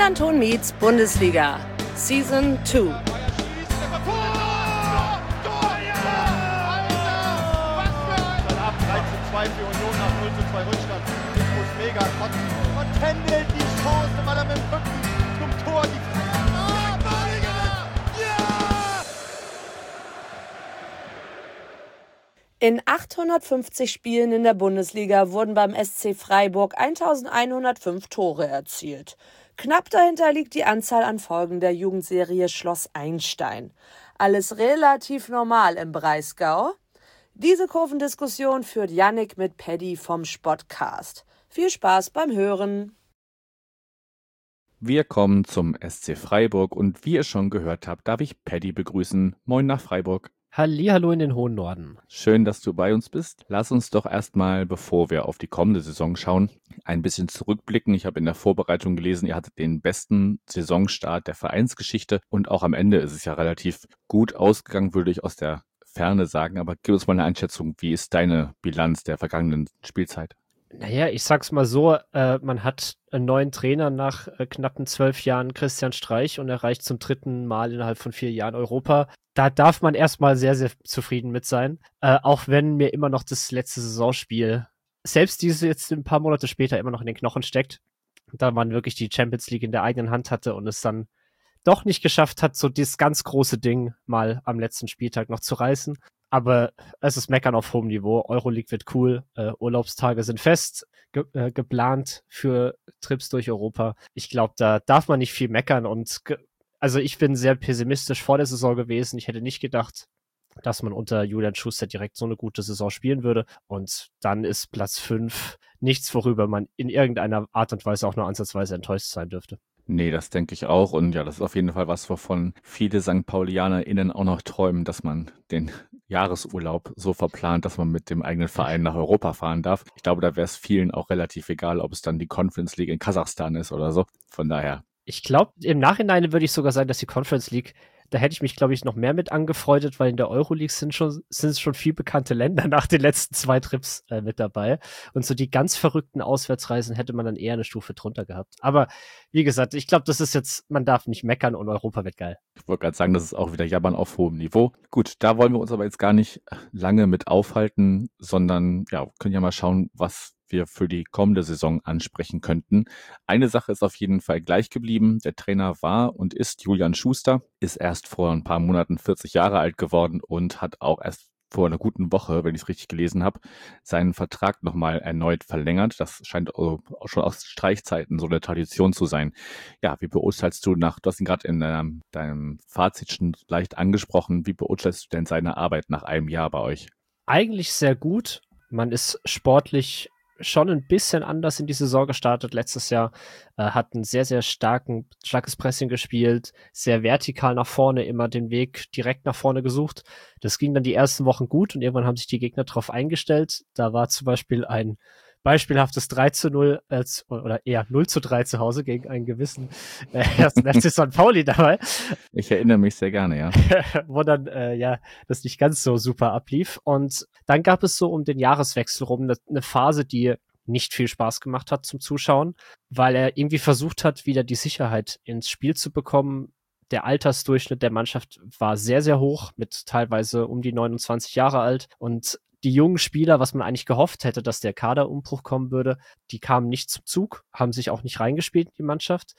Millanton meets Bundesliga, Season 2. Für Union nach 0:2 Rückstand. Ich muss mega kotzen. Und händelt die Chance, weil er mit dem Rücken zum Tor die In 850 Spielen in der Bundesliga wurden beim SC Freiburg 1105 Tore erzielt. Knapp dahinter liegt die Anzahl an Folgen der Jugendserie Schloss Einstein. Alles relativ normal im Breisgau. Diese Kurvendiskussion führt Yannick mit Paddy vom Spotcast. Viel Spaß beim Hören. Wir kommen zum SC Freiburg und wie ihr schon gehört habt, darf ich Paddy begrüßen. Moin nach Freiburg. Hallihallo in den hohen Norden. Schön, dass du bei uns bist. Lass uns doch erstmal, bevor wir auf die kommende Saison schauen, ein bisschen zurückblicken. Ich habe in der Vorbereitung gelesen, ihr hattet den besten Saisonstart der Vereinsgeschichte und auch am Ende ist es ja relativ gut ausgegangen, würde ich aus der Ferne sagen. Aber gib uns mal eine Einschätzung, wie ist deine Bilanz der vergangenen Spielzeit? Naja, ich sag's mal so, man hat einen neuen Trainer nach knappen 12 Jahren, Christian Streich, und erreicht zum 3. Mal innerhalb von 4 Jahren Europa. Da darf man erstmal sehr, sehr zufrieden mit sein. Auch wenn mir immer noch das letzte Saisonspiel, selbst dieses jetzt ein paar Monate später, immer noch in den Knochen steckt, da man wirklich die Champions League in der eigenen Hand hatte und es dann doch nicht geschafft hat, so dieses ganz große Ding mal am letzten Spieltag noch zu reißen. Aber es ist Meckern auf hohem Niveau. Euroleague wird cool. Urlaubstage sind fest geplant für Trips durch Europa. Ich glaube, da darf man nicht viel meckern. Und also ich bin sehr pessimistisch vor der Saison gewesen. Ich hätte nicht gedacht, dass man unter Julian Schuster direkt so eine gute Saison spielen würde. Und dann ist Platz 5 nichts, worüber man in irgendeiner Art und Weise auch nur ansatzweise enttäuscht sein dürfte. Nee, das denke ich auch. Und ja, das ist auf jeden Fall was, wovon viele St. PaulianerInnen auch noch träumen, dass man den Jahresurlaub so verplant, dass man mit dem eigenen Verein nach Europa fahren darf. Ich glaube, da wäre es vielen auch relativ egal, ob es dann die Conference League in Kasachstan ist oder so. Von daher. Ich glaube, im Nachhinein würde ich sogar sagen, dass die Conference League, da hätte ich mich, glaube ich, noch mehr mit angefreundet, weil in der Euroleague sind es schon viel bekannte Länder nach den letzten 2 Trips mit dabei. Und so die ganz verrückten Auswärtsreisen hätte man dann eher eine Stufe drunter gehabt. Aber wie gesagt, ich glaube, das ist jetzt, man darf nicht meckern und Europa wird geil. Ich wollte gerade sagen, das ist auch wieder Jammern auf hohem Niveau. Gut, da wollen wir uns aber jetzt gar nicht lange mit aufhalten, sondern ja, können ja mal schauen, was wir für die kommende Saison ansprechen könnten. Eine Sache ist auf jeden Fall gleich geblieben. Der Trainer war und ist Julian Schuster, ist erst vor ein paar Monaten 40 Jahre alt geworden und hat auch erst vor einer guten Woche, wenn ich es richtig gelesen habe, seinen Vertrag nochmal erneut verlängert. Das scheint auch schon aus Streichzeiten so eine Tradition zu sein. Ja, wie beurteilst du du hast ihn gerade in deinem Fazit schon leicht angesprochen, wie beurteilst du denn seine Arbeit nach einem Jahr bei euch? Eigentlich sehr gut. Man ist sportlich schon ein bisschen anders in die Saison gestartet letztes Jahr, hat ein sehr, sehr starkes Pressing gespielt, sehr vertikal nach vorne, immer den Weg direkt nach vorne gesucht. Das ging dann die ersten Wochen gut und irgendwann haben sich die Gegner darauf eingestellt. Da war zum Beispiel ein beispielhaftes 3:0 oder eher 0:3 zu Hause gegen einen gewissen FC St. Pauli dabei. Ich erinnere mich sehr gerne, ja. Wo dann das nicht ganz so super ablief. Und dann gab es so um den Jahreswechsel rum eine Phase, die nicht viel Spaß gemacht hat zum Zuschauen, weil er irgendwie versucht hat, wieder die Sicherheit ins Spiel zu bekommen. Der Altersdurchschnitt der Mannschaft war sehr, sehr hoch, mit teilweise um die 29 Jahre alt. Und die jungen Spieler, was man eigentlich gehofft hätte, dass der Kaderumbruch kommen würde, die kamen nicht zum Zug, haben sich auch nicht reingespielt in die Mannschaft.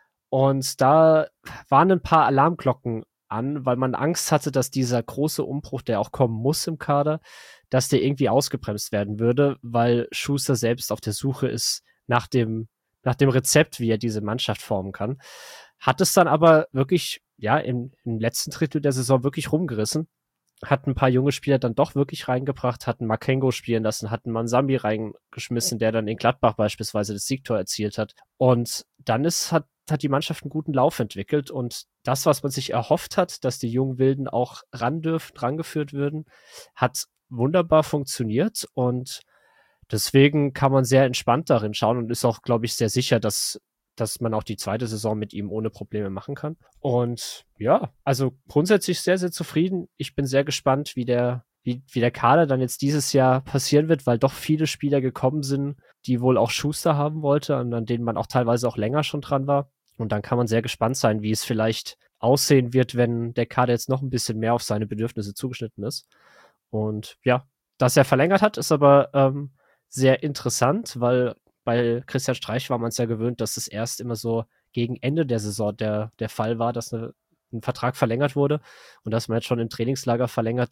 Und da waren ein paar Alarmglocken an, weil man Angst hatte, dass dieser große Umbruch, der auch kommen muss im Kader, dass der irgendwie ausgebremst werden würde, weil Schuster selbst auf der Suche ist nach dem Rezept, wie er diese Mannschaft formen kann. Hat es dann aber wirklich, ja, im letzten Drittel der Saison wirklich rumgerissen. Hat ein paar junge Spieler dann doch wirklich reingebracht, hat einen Makengo spielen lassen, hat einen Mansambi reingeschmissen, der dann in Gladbach beispielsweise das Siegtor erzielt hat. Und dann hat die Mannschaft einen guten Lauf entwickelt und das, was man sich erhofft hat, dass die jungen Wilden auch rangeführt würden, hat wunderbar funktioniert und deswegen kann man sehr entspannt darin schauen und ist auch, glaube ich, sehr sicher, dass man auch die zweite Saison mit ihm ohne Probleme machen kann. Und ja, also grundsätzlich sehr, sehr zufrieden. Ich bin sehr gespannt, wie der Kader dann jetzt dieses Jahr passieren wird, weil doch viele Spieler gekommen sind, die wohl auch Schuster haben wollte und an denen man auch teilweise auch länger schon dran war. Und dann kann man sehr gespannt sein, wie es vielleicht aussehen wird, wenn der Kader jetzt noch ein bisschen mehr auf seine Bedürfnisse zugeschnitten ist. Und ja, dass er verlängert hat, ist aber sehr interessant, weil bei Christian Streich war man es ja gewöhnt, dass es erst immer so gegen Ende der Saison der Fall war, dass ein Vertrag verlängert wurde. Und dass man jetzt schon im Trainingslager verlängert,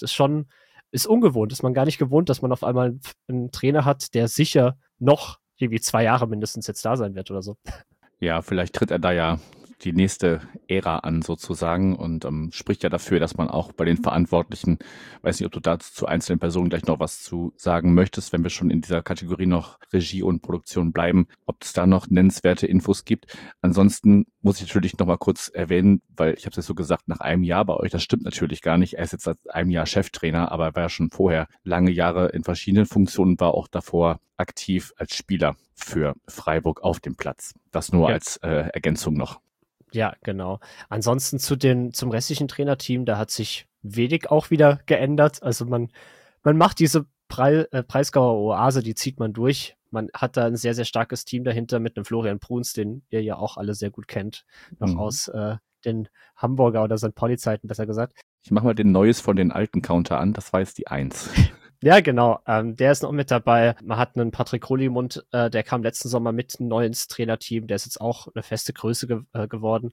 ist ungewohnt. Ist man gar nicht gewohnt, dass man auf einmal einen Trainer hat, der sicher noch irgendwie 2 Jahre mindestens jetzt da sein wird oder so. Ja, vielleicht tritt er da ja die nächste Ära an sozusagen und spricht ja dafür, dass man auch bei den Verantwortlichen, weiß nicht, ob du dazu zu einzelnen Personen gleich noch was zu sagen möchtest, wenn wir schon in dieser Kategorie noch Regie und Produktion bleiben, ob es da noch nennenswerte Infos gibt. Ansonsten muss ich natürlich noch mal kurz erwähnen, weil ich habe es jetzt so gesagt, nach einem Jahr bei euch, das stimmt natürlich gar nicht. Er ist jetzt seit einem Jahr Cheftrainer, aber er war ja schon vorher lange Jahre in verschiedenen Funktionen, war auch davor aktiv als Spieler für Freiburg auf dem Platz. Das nur als Ergänzung noch. Ja, genau. Ansonsten zum restlichen Trainerteam, da hat sich wenig auch wieder geändert. Also man macht diese Breisgauer Oase, die zieht man durch. Man hat da ein sehr, sehr starkes Team dahinter mit einem Florian Bruns, den ihr ja auch alle sehr gut kennt, noch aus den Hamburger oder St. Pauli-Zeiten, besser gesagt. Ich mache mal den Neues von den alten Counter an, das war jetzt die 1. Ja, genau. Der ist noch mit dabei. Man hat einen Patrick Krolimund, der kam letzten Sommer mit neu ins Trainerteam. Der ist jetzt auch eine feste Größe geworden.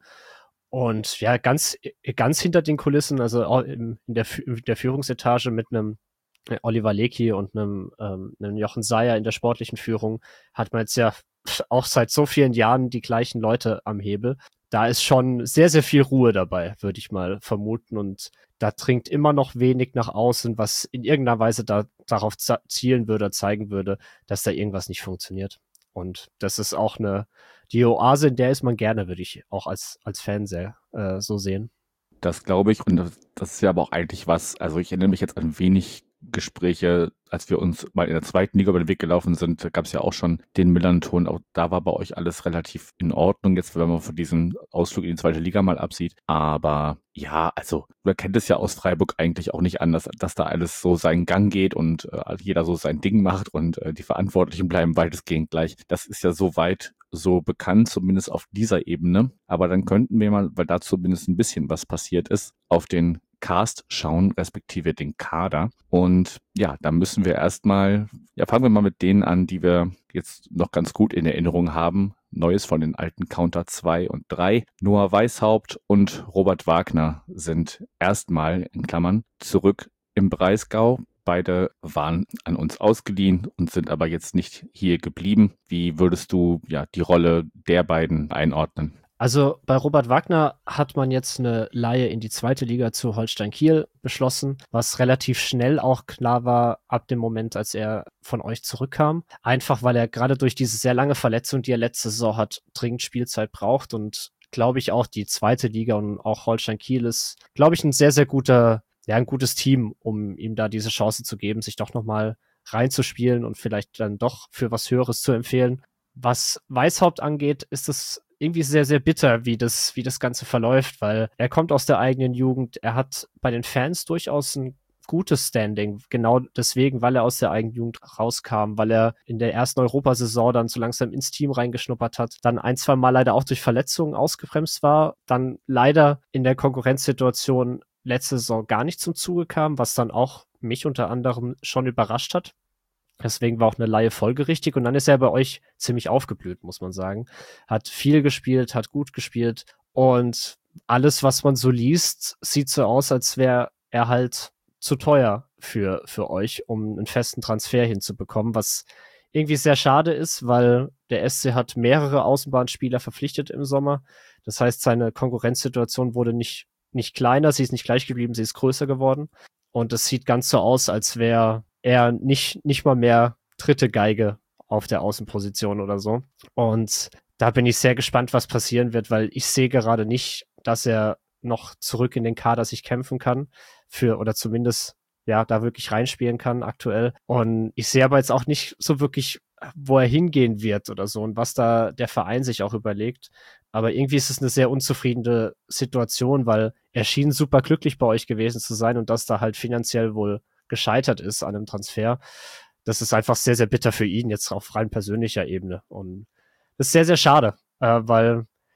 Und ja, ganz hinter den Kulissen, also in der Führungsetage mit einem Oliver Lecky und einem Jochen Seyer in der sportlichen Führung hat man jetzt ja auch seit so vielen Jahren die gleichen Leute am Hebel. Da ist schon sehr, sehr viel Ruhe dabei, würde ich mal vermuten. Und da dringt immer noch wenig nach außen, was in irgendeiner Weise darauf zielen würde, zeigen würde, dass da irgendwas nicht funktioniert. Und das ist auch die Oase, in der ist man gerne, würde ich auch als Fan sehr so sehen. Das glaube ich. Und das ist ja aber auch eigentlich was, also ich erinnere mich jetzt an wenig Gespräche, als wir uns mal in der zweiten Liga über den Weg gelaufen sind, gab es ja auch schon den Millanton. Auch da war bei euch alles relativ in Ordnung, jetzt wenn man von diesem Ausflug in die zweite Liga mal absieht. Aber ja, also man kennt es ja aus Freiburg eigentlich auch nicht anders, dass da alles so seinen Gang geht und jeder so sein Ding macht und die Verantwortlichen bleiben weitestgehend gleich. Das ist ja soweit so bekannt, zumindest auf dieser Ebene. Aber dann könnten wir mal, weil da zumindest ein bisschen was passiert ist, auf den Cast schauen, respektive den Kader. Und ja, da müssen wir erstmal, fangen wir mal mit denen an, die wir jetzt noch ganz gut in Erinnerung haben. Neues von den alten Counter 2 und 3. Noah Weishaupt und Robert Wagner sind erstmal, in Klammern, zurück im Breisgau. Beide waren an uns ausgeliehen und sind aber jetzt nicht hier geblieben. Wie würdest du die Rolle der beiden einordnen? Also bei Robert Wagner hat man jetzt eine Leihe in die zweite Liga zu Holstein Kiel beschlossen, was relativ schnell auch klar war ab dem Moment, als er von euch zurückkam. Einfach weil er gerade durch diese sehr lange Verletzung, die er letzte Saison hat, dringend Spielzeit braucht und glaube ich auch die zweite Liga und auch Holstein Kiel ist, glaube ich, ein sehr, sehr ein gutes Team, um ihm da diese Chance zu geben, sich doch nochmal reinzuspielen und vielleicht dann doch für was Höheres zu empfehlen. Was Weishaupt angeht, ist es irgendwie sehr, sehr bitter, wie das Ganze verläuft, weil er kommt aus der eigenen Jugend. Er hat bei den Fans durchaus ein gutes Standing, genau deswegen, weil er aus der eigenen Jugend rauskam, weil er in der ersten Europasaison dann so langsam ins Team reingeschnuppert hat, dann 1-2 Mal leider auch durch Verletzungen ausgebremst war, dann leider in der Konkurrenzsituation letzte Saison gar nicht zum Zuge kam, was dann auch mich unter anderem schon überrascht hat. Deswegen war auch eine Leihe folgerichtig und dann ist er bei euch ziemlich aufgeblüht, muss man sagen. Hat viel gespielt, hat gut gespielt und alles, was man so liest, sieht so aus, als wäre er halt zu teuer für euch, um einen festen Transfer hinzubekommen, was irgendwie sehr schade ist, weil der SC hat mehrere Außenbahnspieler verpflichtet im Sommer. Das heißt, seine Konkurrenzsituation wurde nicht kleiner, sie ist nicht gleich geblieben, sie ist größer geworden. Und es sieht ganz so aus, als wäre er nicht mal mehr dritte Geige auf der Außenposition oder so. Und da bin ich sehr gespannt, was passieren wird, weil ich sehe gerade nicht, dass er noch zurück in den Kader sich kämpfen kann oder zumindest da wirklich reinspielen kann aktuell. Und ich sehe aber jetzt auch nicht so wirklich, wo er hingehen wird oder so und was da der Verein sich auch überlegt. Aber irgendwie ist es eine sehr unzufriedene Situation, weil er schien super glücklich bei euch gewesen zu sein und dass da halt finanziell wohl gescheitert ist an einem Transfer. Das ist einfach sehr, sehr bitter für ihn, jetzt auf rein persönlicher Ebene. Und das ist sehr, sehr schade, weil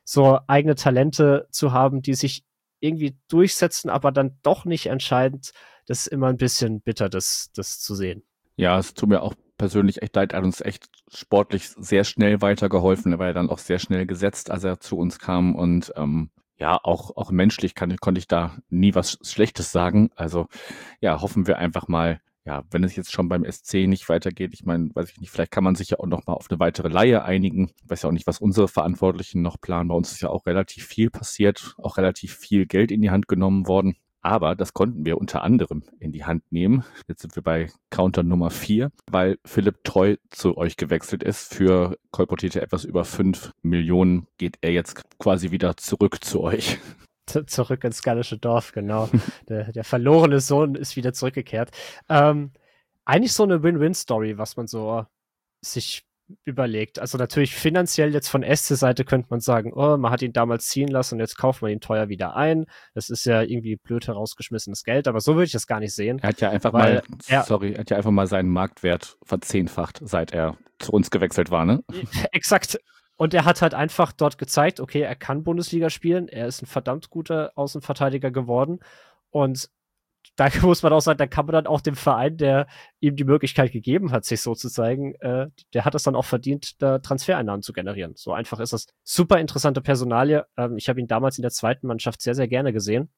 so eigene Talente zu haben, die sich irgendwie durchsetzen, aber dann doch nicht entscheidend. Das ist immer ein bisschen bitter, das zu sehen. Ja, es tut mir auch persönlich echt leid. Er hat uns echt sportlich sehr schnell weitergeholfen. Er war ja dann auch sehr schnell gesetzt, als er zu uns kam. Und ja, auch menschlich konnte ich da nie was Schlechtes sagen. Also ja, hoffen wir einfach mal, ja, wenn es jetzt schon beim SC nicht weitergeht, ich meine, weiß ich nicht, vielleicht kann man sich ja auch noch mal auf eine weitere Leihe einigen. Ich weiß ja auch nicht, was unsere Verantwortlichen noch planen. Bei uns ist ja auch relativ viel passiert, auch relativ viel Geld in die Hand genommen worden. Aber das konnten wir unter anderem in die Hand nehmen. Jetzt sind wir bei Counter Nummer 4, weil Philipp Treu zu euch gewechselt ist. Für kolportierte etwas über 5 Millionen geht er jetzt quasi wieder zurück zu euch. Zurück ins gallische Dorf, genau. Der verlorene Sohn ist wieder zurückgekehrt. Eigentlich so eine Win-Win-Story, was man so sich überlegt. Also natürlich finanziell jetzt von SC-Seite könnte man sagen, oh, man hat ihn damals ziehen lassen und jetzt kauft man ihn teuer wieder ein. Das ist ja irgendwie blöd herausgeschmissenes Geld, aber so würde ich das gar nicht sehen. Er hat ja einfach er hat ja einfach mal seinen Marktwert verzehnfacht, seit er zu uns gewechselt war, ne? Exakt. Und er hat halt einfach dort gezeigt, okay, er kann Bundesliga spielen, er ist ein verdammt guter Außenverteidiger geworden und da muss man auch sagen, da kann man dann auch dem Verein, der ihm die Möglichkeit gegeben hat, sich so zu zeigen, der hat es dann auch verdient, da Transfereinnahmen zu generieren. So einfach ist das. Super interessante Personalie. Ich habe ihn damals in der zweiten Mannschaft sehr, sehr gerne gesehen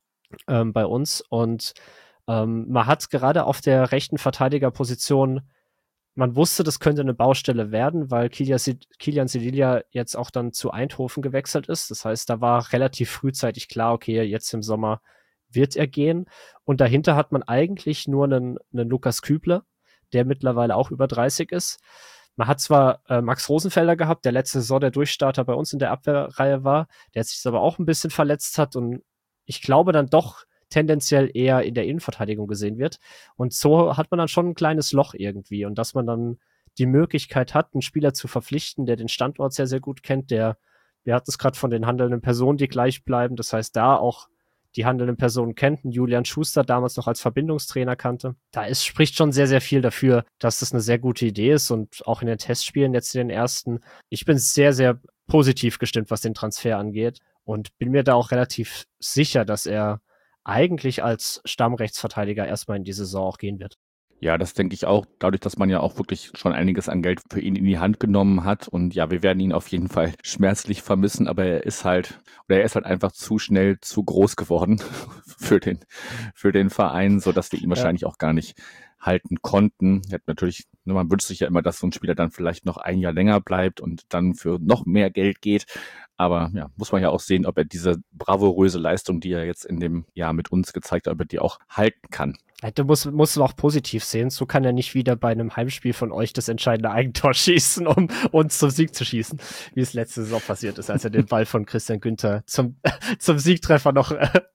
bei uns und man hat gerade auf der rechten Verteidigerposition, man wusste, das könnte eine Baustelle werden, weil Kilian Sevilla jetzt auch dann zu Eindhoven gewechselt ist. Das heißt, da war relativ frühzeitig klar, okay, jetzt im Sommer wird er gehen. Und dahinter hat man eigentlich nur einen Lukas Kübler, der mittlerweile auch über 30 ist. Man hat zwar Max Rosenfelder gehabt, der letzte Saison der Durchstarter bei uns in der Abwehrreihe war, der sich aber auch ein bisschen verletzt hat und ich glaube dann doch tendenziell eher in der Innenverteidigung gesehen wird. Und so hat man dann schon ein kleines Loch irgendwie. Und dass man dann die Möglichkeit hat, einen Spieler zu verpflichten, der den Standort sehr, sehr gut kennt, wir hatten es gerade von den handelnden Personen, die gleich bleiben. Das heißt, da auch die handelnden Personen kennt, Julian Schuster damals noch als Verbindungstrainer kannte. Spricht schon sehr, sehr viel dafür, dass das eine sehr gute Idee ist und auch in den Testspielen jetzt in den ersten. Ich bin sehr, sehr positiv gestimmt, was den Transfer angeht und bin mir da auch relativ sicher, dass er eigentlich als Stammrechtsverteidiger erstmal in die Saison auch gehen wird. Ja, das denke ich auch, dadurch, dass man ja auch wirklich schon einiges an Geld für ihn in die Hand genommen hat. Und ja, wir werden ihn auf jeden Fall schmerzlich vermissen, aber er ist halt einfach zu schnell zu groß geworden für den Verein, sodass wir ihn wahrscheinlich auch gar nicht halten konnten. Man wünscht sich ja immer, dass so ein Spieler dann vielleicht noch ein Jahr länger bleibt und dann für noch mehr Geld geht. Aber ja, muss man ja auch sehen, ob er diese bravouröse Leistung, die er jetzt in dem Jahr mit uns gezeigt hat, ob er die auch halten kann. Du musst auch positiv sehen. So kann er nicht wieder bei einem Heimspiel von euch das entscheidende Eigentor schießen, um uns zum Sieg zu schießen, wie es letzte Saison passiert ist, als er den Ball von Christian Günther zum Siegtreffer noch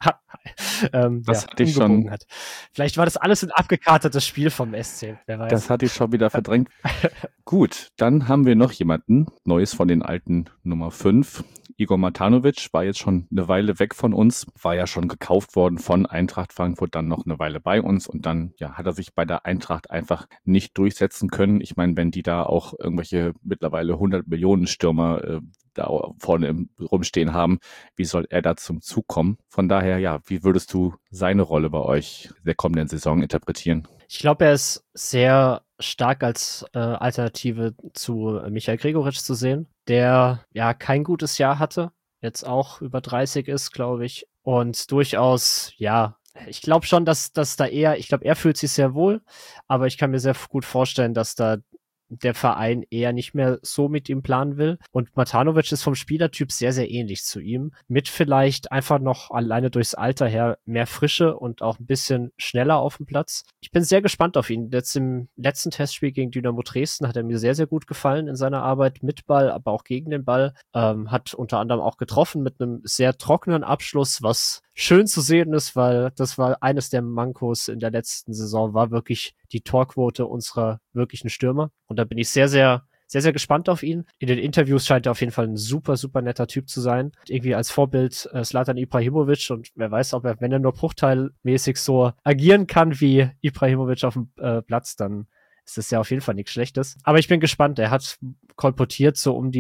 umgebogen hat. Vielleicht war das alles ein abgekartetes Spiel vom SC, wer weiß. Das hatte ich schon wieder verdrängt. Gut, dann haben wir noch jemanden, Neues von den alten Nummer 5. Igor Matanovic war jetzt schon eine Weile weg von uns, war ja schon gekauft worden von Eintracht Frankfurt, dann noch eine Weile bei uns und dann hat er sich bei der Eintracht einfach nicht durchsetzen können. Ich meine, wenn die da auch irgendwelche mittlerweile 100 Millionen Stürmer da vorne rumstehen haben, wie soll er da zum Zug kommen? Von daher, wie würdest du seine Rolle bei euch der kommenden Saison interpretieren? Ich glaube, er ist sehr stark als Alternative zu Michael Gregoritsch zu sehen, der kein gutes Jahr hatte, jetzt auch über 30 ist, glaube ich, und durchaus, ich glaube schon, dass da er fühlt sich sehr wohl, aber ich kann mir sehr gut vorstellen, dass da der Verein eher nicht mehr so mit ihm planen will. Und Matanovic ist vom Spielertyp sehr, sehr ähnlich zu ihm. Mit vielleicht einfach noch alleine durchs Alter her mehr Frische und auch ein bisschen schneller auf dem Platz. Ich bin sehr gespannt auf ihn. Jetzt im letzten Testspiel gegen Dynamo Dresden hat er mir sehr, sehr gut gefallen in seiner Arbeit mit Ball, aber auch gegen den Ball. Hat unter anderem auch getroffen mit einem sehr trockenen Abschluss, was schön zu sehen ist, weil das war eines der Mankos in der letzten Saison, war wirklich die Torquote unserer wirklichen Stürmer. Und da bin ich sehr, sehr, sehr, sehr gespannt auf ihn. In den Interviews scheint er auf jeden Fall ein super, super netter Typ zu sein. Irgendwie als Vorbild Zlatan Ibrahimovic und wer weiß, ob er, wenn er nur bruchteilmäßig so agieren kann wie Ibrahimovic auf dem Platz, dann ist das ja auf jeden Fall nichts Schlechtes. Aber ich bin gespannt. Er hat kolportiert so um die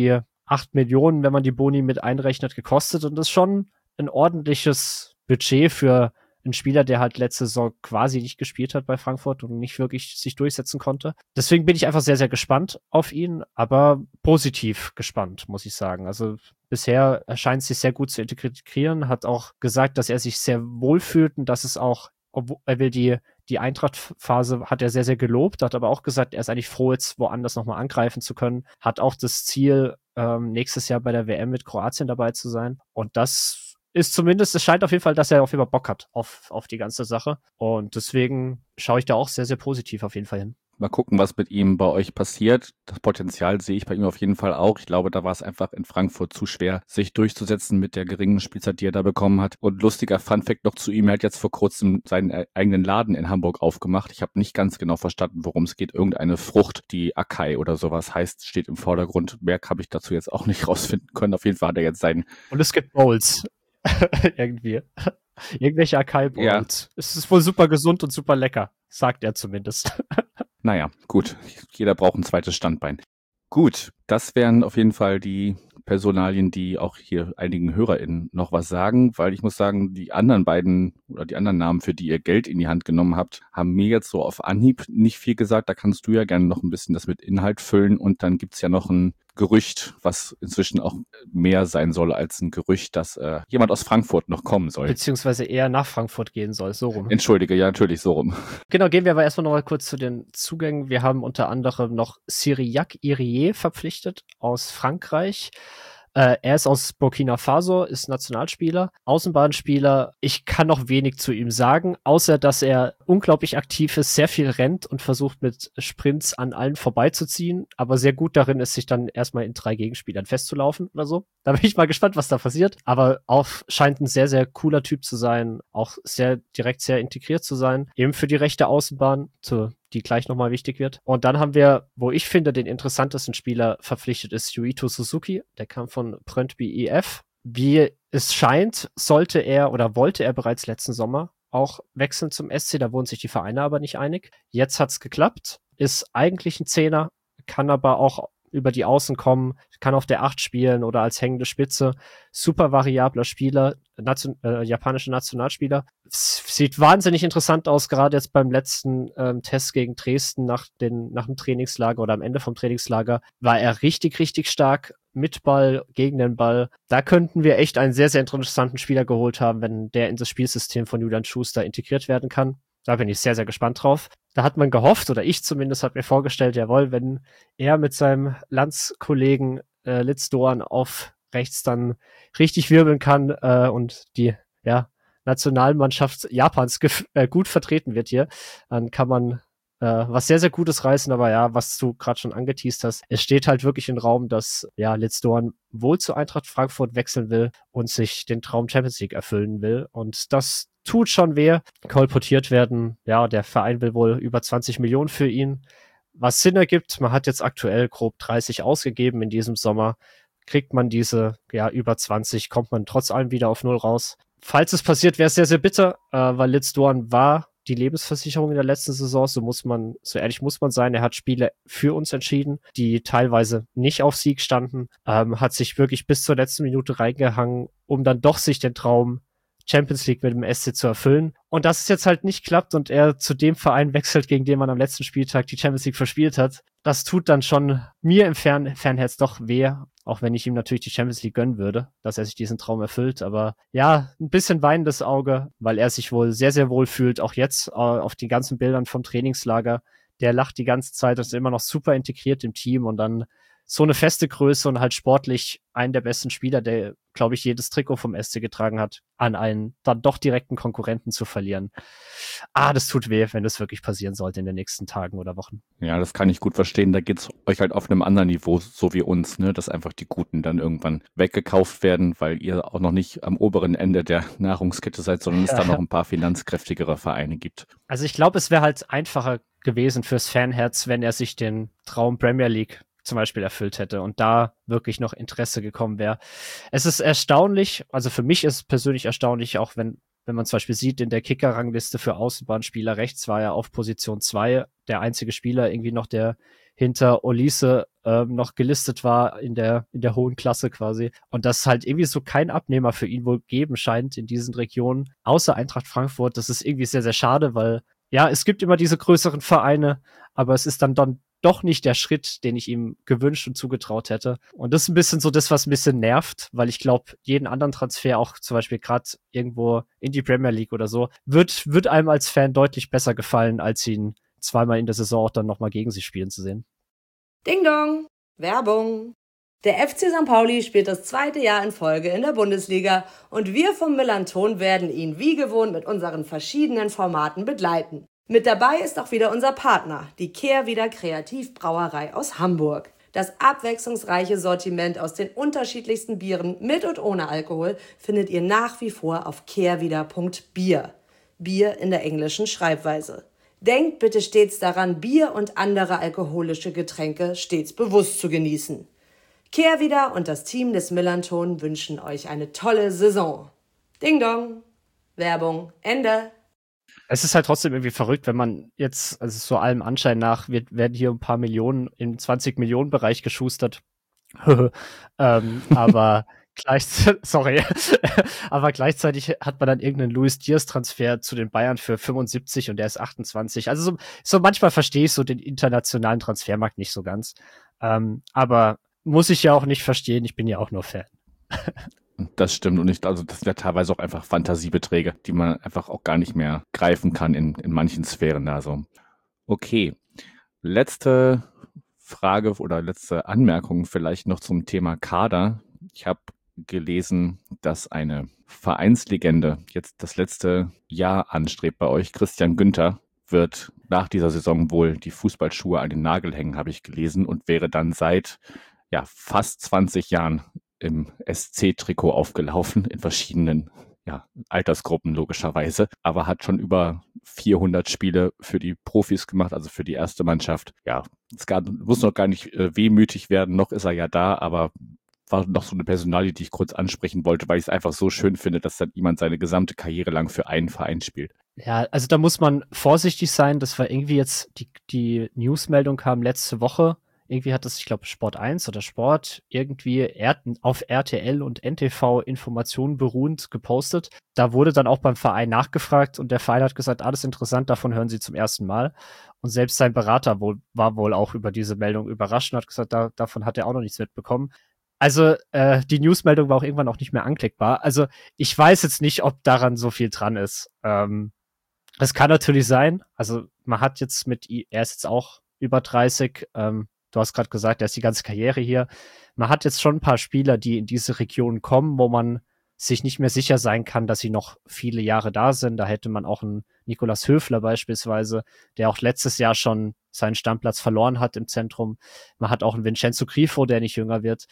8 Millionen, wenn man die Boni mit einrechnet, gekostet. Und das ist schon ein ordentliches Budget für einen Spieler, der halt letzte Saison quasi nicht gespielt hat bei Frankfurt und nicht wirklich sich durchsetzen konnte. Deswegen bin ich einfach sehr, sehr gespannt auf ihn, aber positiv gespannt, muss ich sagen. Also bisher scheint es sich sehr gut zu integrieren, hat auch gesagt, dass er sich sehr wohl fühlt und dass es auch, obwohl er will die Eintracht-Phase hat er sehr, sehr gelobt, hat aber auch gesagt, er ist eigentlich froh, jetzt woanders nochmal angreifen zu können, hat auch das Ziel, nächstes Jahr bei der WM mit Kroatien dabei zu sein. Und das ist zumindest, es scheint auf jeden Fall, dass er auf jeden Fall Bock hat auf die ganze Sache. Und deswegen schaue ich da auch sehr, sehr positiv auf jeden Fall hin. Mal gucken, was mit ihm bei euch passiert. Das Potenzial sehe ich bei ihm auf jeden Fall auch. Ich glaube, da war es einfach in Frankfurt zu schwer, sich durchzusetzen mit der geringen Spielzeit, die er da bekommen hat. Und lustiger Funfact noch zu ihm, er hat jetzt vor kurzem seinen eigenen Laden in Hamburg aufgemacht. Ich habe nicht ganz genau verstanden, worum es geht. Irgendeine Frucht, die Akai oder sowas heißt, steht im Vordergrund. Mehr habe ich dazu jetzt auch nicht rausfinden können. Auf jeden Fall hat er jetzt seinen... Und es gibt Bowls. Irgendwie. Irgendwelche Akai-Bowls. Ja. Es ist wohl super gesund und super lecker, sagt er zumindest. Naja, gut. Jeder braucht ein zweites Standbein. Gut, das wären auf jeden Fall die Personalien, die auch hier einigen HörerInnen noch was sagen, weil ich muss sagen, die anderen beiden oder die anderen Namen, für die ihr Geld in die Hand genommen habt, haben mir jetzt so auf Anhieb nicht viel gesagt. Da kannst du ja gerne noch ein bisschen das mit Inhalt füllen und dann gibt's ja noch ein Gerücht, was inzwischen auch mehr sein soll als ein Gerücht, dass jemand aus Frankfurt noch kommen soll. Beziehungsweise eher nach Frankfurt gehen soll, so rum. Entschuldige, ja, natürlich, so rum. Genau, gehen wir aber erstmal noch mal kurz zu den Zugängen. Wir haben unter anderem noch Cyriac Irié verpflichtet aus Frankreich. Er ist aus Burkina Faso, ist Nationalspieler, Außenbahnspieler. Ich kann noch wenig zu ihm sagen, außer dass er unglaublich aktiv ist, sehr viel rennt und versucht mit Sprints an allen vorbeizuziehen, aber sehr gut darin ist, sich dann erstmal in 3 Gegenspielern festzulaufen oder so. Da bin ich mal gespannt, was da passiert. Aber auch scheint ein sehr, sehr cooler Typ zu sein, auch sehr direkt sehr integriert zu sein. Eben für die rechte Außenbahn, die gleich nochmal wichtig wird. Und dann haben wir, wo ich finde, den interessantesten Spieler verpflichtet ist Yuito Suzuki. Der kam von Brøndby IF. Wie es scheint, sollte er oder wollte er bereits letzten Sommer auch wechseln zum SC. Da wurden sich die Vereine aber nicht einig. Jetzt hat's geklappt. Ist eigentlich ein Zehner, kann aber auch über die Außen kommen, kann auf der 8 spielen oder als hängende Spitze. Super variabler Spieler, japanischer Nationalspieler. Sieht wahnsinnig interessant aus, gerade jetzt beim letzten Test gegen Dresden nach dem Trainingslager oder am Ende vom Trainingslager war er richtig, richtig stark mit Ball, gegen den Ball. Da könnten wir echt einen sehr, sehr interessanten Spieler geholt haben, wenn der in das Spielsystem von Julian Schuster integriert werden kann. Da bin ich sehr, sehr gespannt drauf. Da hat man gehofft, oder ich zumindest, hat mir vorgestellt, jawohl, wenn er mit seinem Landskollegen Litz Doan auf rechts dann richtig wirbeln kann und die Nationalmannschaft Japans gut vertreten wird hier, dann kann man was sehr, sehr Gutes reißen, aber ja, was du gerade schon angeteast hast, es steht halt wirklich im Raum, dass Litz Doan wohl zu Eintracht Frankfurt wechseln will und sich den Traum Champions League erfüllen will und das tut schon weh, kolportiert werden. Ja, der Verein will wohl über 20 Millionen für ihn, was Sinn ergibt. Man hat jetzt aktuell grob 30 ausgegeben in diesem Sommer. Kriegt man diese über 20, kommt man trotz allem wieder auf 0 raus. Falls es passiert, wäre es sehr, sehr bitter, weil Litz Doan war die Lebensversicherung in der letzten Saison, so ehrlich muss man sein. Er hat Spiele für uns entschieden, die teilweise nicht auf Sieg standen, hat sich wirklich bis zur letzten Minute reingehangen, um dann doch sich den Traum Champions League mit dem SC zu erfüllen. Und dass es jetzt halt nicht klappt und er zu dem Verein wechselt, gegen den man am letzten Spieltag die Champions League verspielt hat, das tut dann schon mir im Fernherz doch weh, auch wenn ich ihm natürlich die Champions League gönnen würde, dass er sich diesen Traum erfüllt. Aber ja, ein bisschen weinendes Auge, weil er sich wohl sehr, sehr wohl fühlt, auch jetzt auf die ganzen Bildern vom Trainingslager. Der lacht die ganze Zeit und ist immer noch super integriert im Team und dann so eine feste Größe und halt sportlich einen der besten Spieler, der, glaube ich, jedes Trikot vom SC getragen hat, an einen dann doch direkten Konkurrenten zu verlieren. Das tut weh, wenn das wirklich passieren sollte in den nächsten Tagen oder Wochen. Ja, das kann ich gut verstehen. Da geht's euch halt auf einem anderen Niveau, so wie uns, ne, dass einfach die Guten dann irgendwann weggekauft werden, weil ihr auch noch nicht am oberen Ende der Nahrungskette seid, sondern es da noch ein paar finanzkräftigere Vereine gibt. Also ich glaube, es wäre halt einfacher gewesen fürs Fanherz, wenn er sich den Traum Premier League zum Beispiel erfüllt hätte und da wirklich noch Interesse gekommen wäre. Es ist erstaunlich, also für mich ist es persönlich erstaunlich, auch wenn wenn man zum Beispiel sieht, in der Kicker-Rangliste für Außenbahnspieler rechts war er auf Position 2 der einzige Spieler irgendwie noch, der hinter Olise noch gelistet war in der hohen Klasse quasi. Und dass halt irgendwie so kein Abnehmer für ihn wohl geben scheint in diesen Regionen, außer Eintracht Frankfurt. Das ist irgendwie sehr, sehr schade, weil ja, es gibt immer diese größeren Vereine, aber es ist dann doch nicht der Schritt, den ich ihm gewünscht und zugetraut hätte. Und das ist ein bisschen so das, was ein bisschen nervt, weil ich glaube, jeden anderen Transfer, auch zum Beispiel gerade irgendwo in die Premier League oder so, wird einem als Fan deutlich besser gefallen, als ihn zweimal in der Saison auch dann nochmal gegen sich spielen zu sehen. Ding Dong! Werbung! Der FC St. Pauli spielt das 2. Jahr in Folge in der Bundesliga und wir vom Millanton werden ihn wie gewohnt mit unseren verschiedenen Formaten begleiten. Mit dabei ist auch wieder unser Partner, die Kehrwieder Kreativbrauerei aus Hamburg. Das abwechslungsreiche Sortiment aus den unterschiedlichsten Bieren mit und ohne Alkohol findet ihr nach wie vor auf kehrwieder.bier. Bier in der englischen Schreibweise. Denkt bitte stets daran, Bier und andere alkoholische Getränke stets bewusst zu genießen. Kehrwieder und das Team des Millanton wünschen euch eine tolle Saison. Ding Dong! Werbung Ende! Es ist halt trotzdem irgendwie verrückt, wenn man jetzt, also so allem Anschein nach, werden hier ein paar Millionen im 20-Millionen-Bereich geschustert. Aber aber gleichzeitig hat man dann irgendeinen Luis Diaz-Transfer zu den Bayern für 75 und der ist 28. Also so manchmal verstehe ich so den internationalen Transfermarkt nicht so ganz. Aber muss ich ja auch nicht verstehen, ich bin ja auch nur Fan. Das stimmt und also das sind ja teilweise auch einfach Fantasiebeträge, die man einfach auch gar nicht mehr greifen kann in manchen Sphären. Also okay, letzte Frage oder letzte Anmerkung vielleicht noch zum Thema Kader. Ich habe gelesen, dass eine Vereinslegende jetzt das letzte Jahr anstrebt bei euch. Christian Günther wird nach dieser Saison wohl die Fußballschuhe an den Nagel hängen, habe ich gelesen, und wäre dann seit fast 20 Jahren im SC-Trikot aufgelaufen, in verschiedenen Altersgruppen logischerweise, aber hat schon über 400 Spiele für die Profis gemacht, also für die erste Mannschaft. Ja, es muss noch gar nicht wehmütig werden, noch ist er ja da, aber war noch so eine Personalie, die ich kurz ansprechen wollte, weil ich es einfach so schön finde, dass dann jemand seine gesamte Karriere lang für einen Verein spielt. Ja, also da muss man vorsichtig sein, das war irgendwie jetzt, die Newsmeldung kam letzte Woche. Irgendwie hat das, ich glaube, Sport 1 oder Sport irgendwie auf RTL und NTV Informationen beruhend gepostet. Da wurde dann auch beim Verein nachgefragt und der Verein hat gesagt, das ist interessant, davon hören sie zum ersten Mal. Und selbst sein Berater war wohl auch über diese Meldung überrascht und hat gesagt, davon hat er auch noch nichts mitbekommen. Also die Newsmeldung war auch irgendwann auch nicht mehr anklickbar. Also ich weiß jetzt nicht, ob daran so viel dran ist. Es kann natürlich sein. Also man hat jetzt er ist jetzt auch über 30, du hast gerade gesagt, er ist die ganze Karriere hier. Man hat jetzt schon ein paar Spieler, die in diese Region kommen, wo man sich nicht mehr sicher sein kann, dass sie noch viele Jahre da sind. Da hätte man auch einen Nikolaus Höfler beispielsweise, der auch letztes Jahr schon seinen Stammplatz verloren hat im Zentrum. Man hat auch einen Vincenzo Grifo, der nicht jünger wird.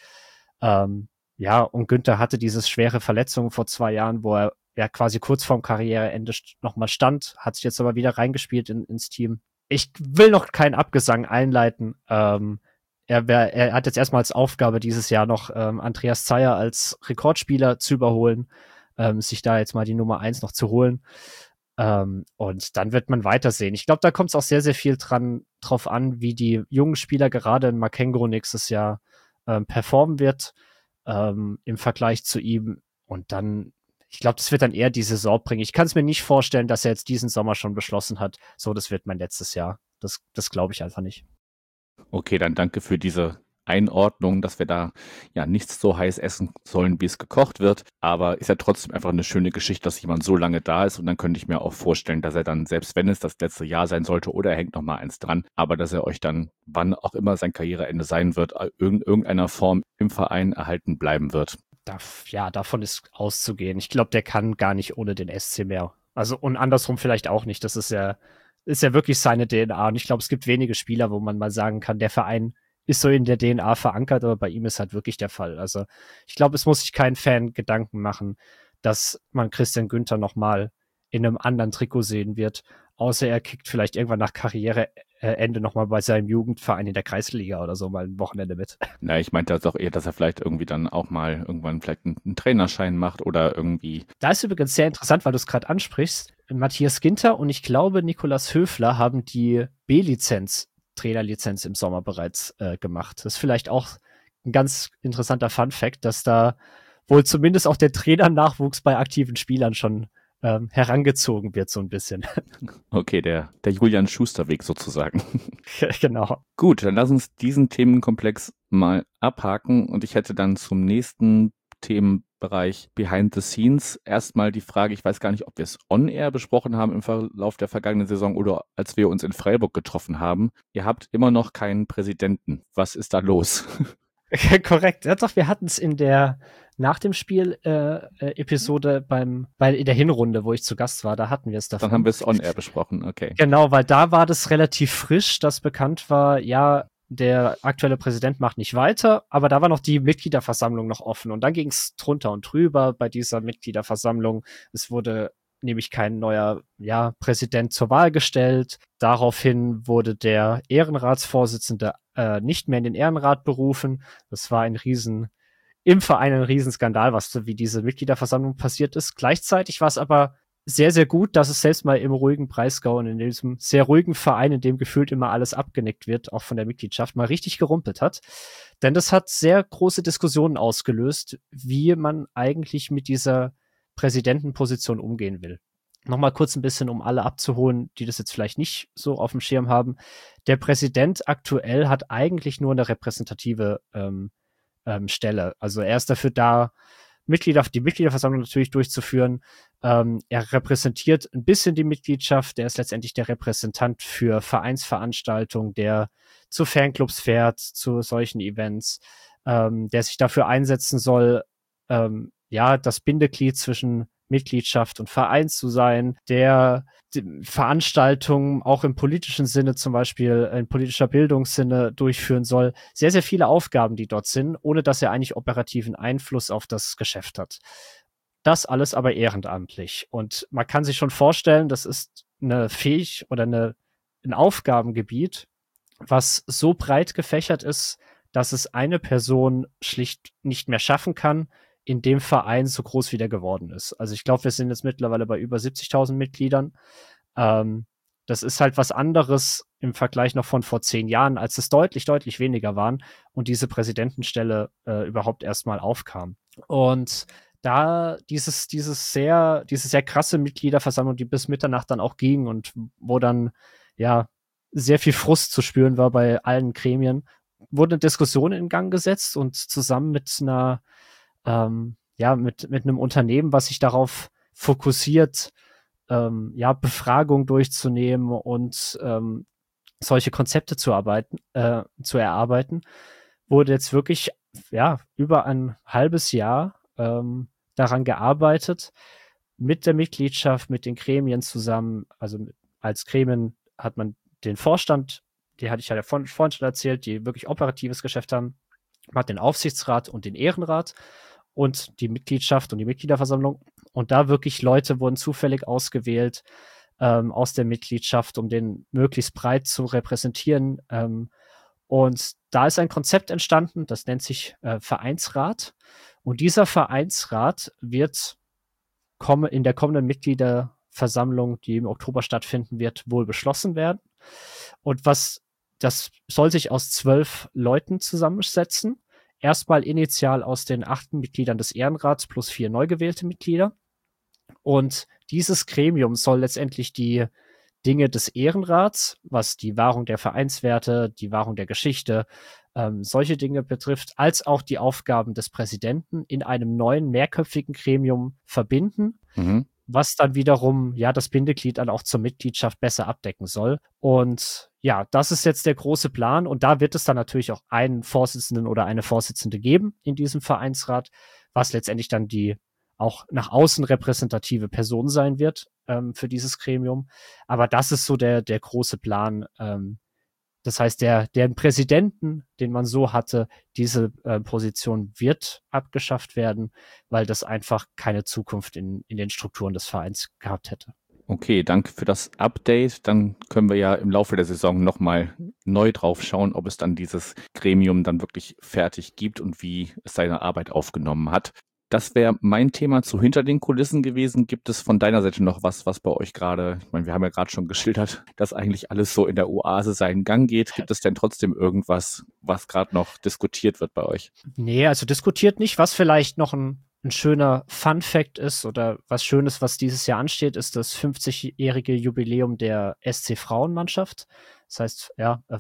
Und Günther hatte diese schwere Verletzung vor 2 Jahren, wo er quasi kurz vorm Karriereende nochmal stand, hat sich jetzt aber wieder reingespielt ins Team. Ich will noch keinen Abgesang einleiten. Er hat jetzt erstmal als Aufgabe dieses Jahr noch Andreas Zeyer als Rekordspieler zu überholen, sich da jetzt mal die Nummer 1 noch zu holen. Und dann wird man weitersehen. Ich glaube, da kommt es auch sehr, sehr viel drauf an, wie die jungen Spieler gerade in Makengo nächstes Jahr performen wird im Vergleich zu ihm. Und dann, ich glaube, das wird dann eher die Saison bringen. Ich kann es mir nicht vorstellen, dass er jetzt diesen Sommer schon beschlossen hat, so, das wird mein letztes Jahr. Das glaube ich einfach nicht. Okay, dann danke für diese Einordnung, dass wir da nichts so heiß essen sollen, wie es gekocht wird. Aber ist ja trotzdem einfach eine schöne Geschichte, dass jemand so lange da ist. Und dann könnte ich mir auch vorstellen, dass er dann, selbst wenn es das letzte Jahr sein sollte oder er hängt noch mal eins dran, aber dass er euch dann, wann auch immer sein Karriereende sein wird, in irgendeiner Form im Verein erhalten bleiben wird. Davon ist auszugehen. Ich glaube, der kann gar nicht ohne den SC mehr. Also und andersrum vielleicht auch nicht. Das ist ja wirklich seine DNA. Und ich glaube, es gibt wenige Spieler, wo man mal sagen kann, der Verein ist so in der DNA verankert, aber bei ihm ist halt wirklich der Fall. Also ich glaube, es muss sich kein Fan Gedanken machen, dass man Christian Günther nochmal in einem anderen Trikot sehen wird, außer er kickt vielleicht irgendwann nach Karriereende nochmal bei seinem Jugendverein in der Kreisliga oder so mal ein Wochenende mit. Na, ich meinte jetzt auch eher, dass er vielleicht irgendwie dann auch mal irgendwann vielleicht einen Trainerschein macht oder irgendwie. Da ist übrigens sehr interessant, weil du es gerade ansprichst. Matthias Ginter und ich glaube Nikolaus Höfler haben die B-Lizenz, Trainerlizenz im Sommer bereits gemacht. Das ist vielleicht auch ein ganz interessanter Fun-Fact, dass da wohl zumindest auch der Trainernachwuchs bei aktiven Spielern schon herangezogen wird, so ein bisschen. Okay, der Julian Schuster-Weg sozusagen. Genau. Gut, dann lass uns diesen Themenkomplex mal abhaken und ich hätte dann zum nächsten Themenbereich Behind the Scenes erstmal die Frage, ich weiß gar nicht, ob wir es on-air besprochen haben im Verlauf der vergangenen Saison oder als wir uns in Freiburg getroffen haben. Ihr habt immer noch keinen Präsidenten. Was ist da los? Korrekt. Ja, doch, wir hatten es nach dem Spiel Episode in der Hinrunde, wo ich zu Gast war, da hatten wir es davon. Dann haben wir es on-air besprochen, okay. Genau, weil da war das relativ frisch, dass bekannt war, ja, der aktuelle Präsident macht nicht weiter, aber da war noch die Mitgliederversammlung noch offen und dann ging es drunter und drüber bei dieser Mitgliederversammlung. Es wurde nämlich kein neuer Präsident zur Wahl gestellt. Daraufhin wurde der Ehrenratsvorsitzende nicht mehr in den Ehrenrat berufen. Das war im Verein ein Riesenskandal, wie diese Mitgliederversammlung passiert ist. Gleichzeitig war es aber sehr, sehr gut, dass es selbst mal im ruhigen Breisgau und in diesem sehr ruhigen Verein, in dem gefühlt immer alles abgenickt wird, auch von der Mitgliedschaft, mal richtig gerumpelt hat. Denn das hat sehr große Diskussionen ausgelöst, wie man eigentlich mit dieser Präsidentenposition umgehen will. Nochmal kurz ein bisschen, um alle abzuholen, die das jetzt vielleicht nicht so auf dem Schirm haben. Der Präsident aktuell hat eigentlich nur eine repräsentative Stelle. Also er ist dafür da, die Mitgliederversammlung natürlich durchzuführen. Er repräsentiert ein bisschen die Mitgliedschaft. Der ist letztendlich der Repräsentant für Vereinsveranstaltungen, der zu Fanclubs fährt, zu solchen Events, der sich dafür einsetzen soll, das Bindeglied zwischen Mitgliedschaft und Verein zu sein, der Veranstaltungen auch im politischen Sinne, zum Beispiel in politischer Bildungssinne durchführen soll. Sehr, sehr viele Aufgaben, die dort sind, ohne dass er eigentlich operativen Einfluss auf das Geschäft hat. Das alles aber ehrenamtlich. Und man kann sich schon vorstellen, das ist ein Aufgabengebiet, was so breit gefächert ist, dass es eine Person schlicht nicht mehr schaffen kann, in dem Verein so groß wie der geworden ist. Also ich glaube, wir sind jetzt mittlerweile bei über 70.000 Mitgliedern. Das ist halt was anderes im Vergleich noch von vor 10 Jahren, als es deutlich, deutlich weniger waren und diese Präsidentenstelle überhaupt erstmal aufkam. Und da diese sehr krasse Mitgliederversammlung, die bis Mitternacht dann auch ging und wo dann sehr viel Frust zu spüren war bei allen Gremien, wurde eine Diskussion in Gang gesetzt und zusammen mit mit einem Unternehmen, was sich darauf fokussiert, Befragung durchzunehmen und solche Konzepte zu erarbeiten, wurde jetzt wirklich über ein halbes Jahr daran gearbeitet, mit der Mitgliedschaft, mit den Gremien zusammen. Also als Gremien hat man den Vorstand, die hatte ich ja vorhin schon erzählt, die wirklich operatives Geschäft haben. Man hat den Aufsichtsrat und den Ehrenrat und die Mitgliedschaft und die Mitgliederversammlung. Und da wirklich Leute wurden zufällig ausgewählt aus der Mitgliedschaft, um den möglichst breit zu repräsentieren. Und da ist ein Konzept entstanden, das nennt sich Vereinsrat. Und dieser Vereinsrat wird in der kommenden Mitgliederversammlung, die im Oktober stattfinden wird, wohl beschlossen werden. Und das soll sich aus 12 Leuten zusammensetzen. Erstmal initial aus den 8 Mitgliedern des Ehrenrats plus 4 neu gewählte Mitglieder. Und dieses Gremium soll letztendlich die Dinge des Ehrenrats, was die Wahrung der Vereinswerte, die Wahrung der Geschichte, solche Dinge betrifft, als auch die Aufgaben des Präsidenten in einem neuen, mehrköpfigen Gremium verbinden, was dann wiederum das Bindeglied dann auch zur Mitgliedschaft besser abdecken soll. Und das ist jetzt der große Plan. Und da wird es dann natürlich auch einen Vorsitzenden oder eine Vorsitzende geben in diesem Vereinsrat, was letztendlich dann die auch nach außen repräsentative Person sein wird für dieses Gremium. Aber das ist so der große Plan. Das heißt, der Präsidenten, den man so hatte, diese Position wird abgeschafft werden, weil das einfach keine Zukunft in den Strukturen des Vereins gehabt hätte. Okay, danke für das Update. Dann können wir ja im Laufe der Saison nochmal neu drauf schauen, ob es dann dieses Gremium dann wirklich fertig gibt und wie es seine Arbeit aufgenommen hat. Das wäre mein Thema zu hinter den Kulissen gewesen. Gibt es von deiner Seite noch was bei euch gerade, ich meine, wir haben ja gerade schon geschildert, dass eigentlich alles so in der Oase seinen Gang geht. Gibt es denn trotzdem irgendwas, was gerade noch diskutiert wird bei euch? Nee, also diskutiert nicht. Was vielleicht noch ein schöner Fun-Fact ist oder was Schönes, was dieses Jahr ansteht, ist das 50-jährige Jubiläum der SC-Frauenmannschaft. Das heißt,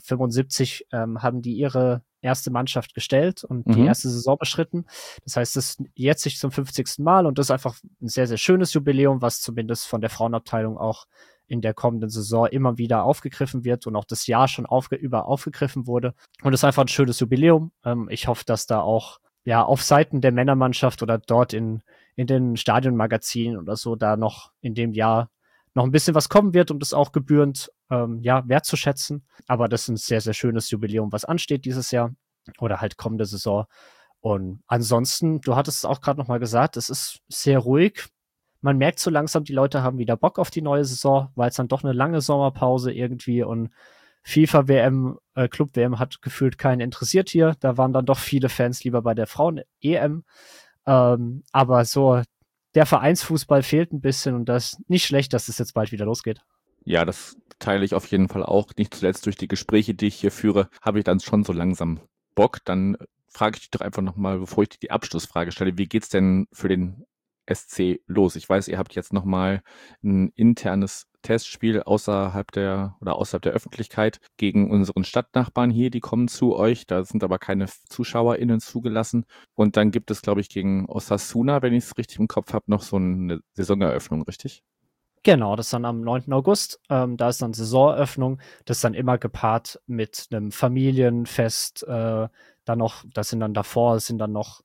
75 haben die ihre erste Mannschaft gestellt und die erste Saison beschritten. Das heißt, es jährt sich zum 50. Mal und das ist einfach ein sehr, sehr schönes Jubiläum, was zumindest von der Frauenabteilung auch in der kommenden Saison immer wieder aufgegriffen wird und auch das Jahr schon aufgegriffen wurde. Und es ist einfach ein schönes Jubiläum. Ich hoffe, dass da auch auf Seiten der Männermannschaft oder dort in den Stadionmagazinen oder so da noch in dem Jahr noch ein bisschen was kommen wird, um das auch gebührend wertzuschätzen. Aber das ist ein sehr, sehr schönes Jubiläum, was ansteht dieses Jahr oder halt kommende Saison. Und ansonsten, du hattest es auch gerade nochmal gesagt, es ist sehr ruhig. Man merkt so langsam, die Leute haben wieder Bock auf die neue Saison, weil es dann doch eine lange Sommerpause irgendwie und FIFA-WM, Club-WM hat gefühlt keinen interessiert hier. Da waren dann doch viele Fans lieber bei der Frauen-EM. Aber so der Vereinsfußball fehlt ein bisschen und das ist nicht schlecht, dass es jetzt bald wieder losgeht. Ja, das teile ich auf jeden Fall auch. Nicht zuletzt durch die Gespräche, die ich hier führe, habe ich dann schon so langsam Bock. Dann frage ich dich doch einfach nochmal, bevor ich dir die Abschlussfrage stelle, wie geht's denn für den SC los? Ich weiß, ihr habt jetzt nochmal ein internes Testspiel außerhalb der Öffentlichkeit gegen unseren Stadtnachbarn hier, die kommen zu euch. Da sind aber keine ZuschauerInnen zugelassen. Und dann gibt es, glaube ich, gegen Osasuna, wenn ich es richtig im Kopf habe, noch so eine Saisoneröffnung, richtig? Genau, das ist dann am 9. August. Da ist dann Saisoneröffnung. Das ist dann immer gepaart mit einem Familienfest. Das sind dann noch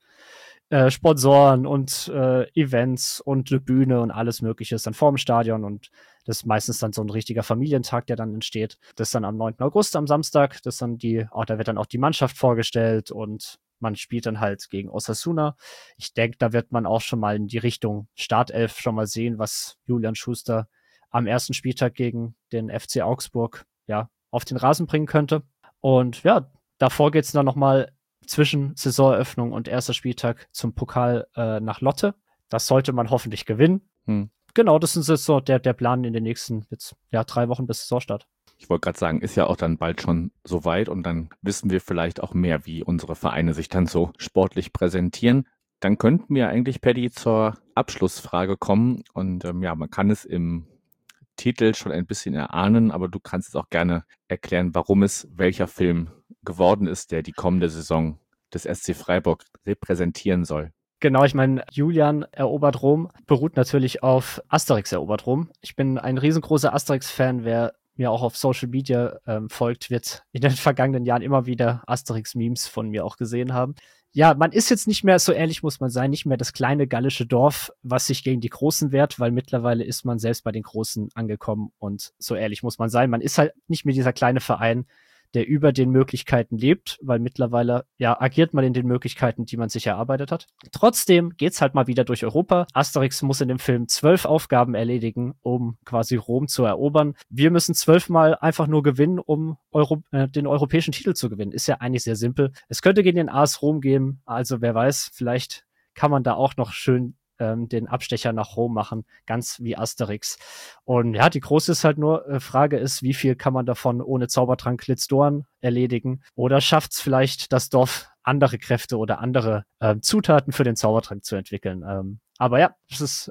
Sponsoren und Events und eine Bühne und alles Mögliche ist dann vorm Stadion und das ist meistens dann so ein richtiger Familientag, der dann entsteht. Das ist dann am 9. August, am Samstag. Das ist dann da wird dann auch die Mannschaft vorgestellt und man spielt dann halt gegen Osasuna. Ich denke, da wird man auch schon mal in die Richtung Startelf schon mal sehen, was Julian Schuster am ersten Spieltag gegen den FC Augsburg auf den Rasen bringen könnte. Und davor geht's dann nochmal zwischen Saisoneröffnung und erster Spieltag zum Pokal nach Lotte. Das sollte man hoffentlich gewinnen. Genau, das ist jetzt so der Plan in den nächsten 3 Wochen bis Saisonstart. Ich wollte gerade sagen, ist ja auch dann bald schon soweit und dann wissen wir vielleicht auch mehr, wie unsere Vereine sich dann so sportlich präsentieren. Dann könnten wir eigentlich, Paddy, zur Abschlussfrage kommen und man kann es im Titel schon ein bisschen erahnen, aber du kannst es auch gerne erklären, warum es welcher Film geworden ist, der die kommende Saison des SC Freiburg repräsentieren soll. Genau, ich meine, Julian erobert Rom beruht natürlich auf Asterix erobert Rom. Ich bin ein riesengroßer Asterix-Fan. Wer mir auch auf Social Media folgt, wird in den vergangenen Jahren immer wieder Asterix-Memes von mir auch gesehen haben. Ja, man ist jetzt nicht mehr, so ehrlich muss man sein, nicht mehr das kleine gallische Dorf, was sich gegen die Großen wehrt, weil mittlerweile ist man selbst bei den Großen angekommen und so ehrlich muss man sein. Man ist halt nicht mehr dieser kleine Verein, der über den Möglichkeiten lebt, weil mittlerweile agiert man in den Möglichkeiten, die man sich erarbeitet hat. Trotzdem geht's halt mal wieder durch Europa. Asterix muss in dem Film 12 Aufgaben erledigen, um quasi Rom zu erobern. Wir müssen 12 Mal einfach nur gewinnen, um den europäischen Titel zu gewinnen. Ist ja eigentlich sehr simpel. Es könnte gegen den AS Rom gehen, also wer weiß, vielleicht kann man da auch noch schön den Abstecher nach Rom machen, ganz wie Asterix. Und die große ist halt nur, Frage ist, wie viel kann man davon ohne Zaubertrank Litzdorn erledigen? Oder schafft es vielleicht das Dorf, andere Kräfte oder andere Zutaten für den Zaubertrank zu entwickeln? Aber das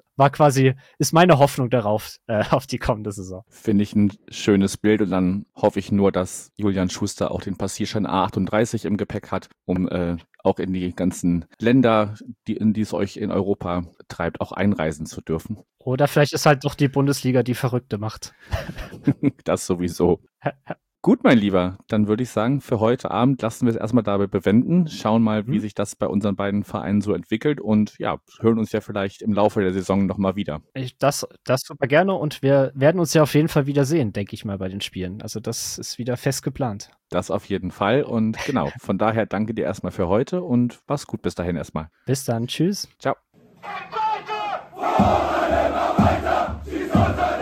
ist meine Hoffnung darauf, auf die kommende Saison. Finde ich ein schönes Bild und dann hoffe ich nur, dass Julian Schuster auch den Passierschein A38 im Gepäck hat, um auch in die ganzen Länder, in die es euch in Europa treibt, auch einreisen zu dürfen. Oder vielleicht ist halt doch die Bundesliga die verrückte Macht. Das sowieso. Gut, mein Lieber, dann würde ich sagen, für heute Abend lassen wir es erstmal dabei bewenden, schauen mal, wie sich das bei unseren beiden Vereinen so entwickelt und hören uns ja vielleicht im Laufe der Saison nochmal wieder. Das super gerne und wir werden uns ja auf jeden Fall wieder sehen, denke ich mal, bei den Spielen. Also das ist wieder fest geplant. Das auf jeden Fall und genau, von daher danke dir erstmal für heute und mach's gut bis dahin erstmal. Bis dann, tschüss. Ciao. Weiter,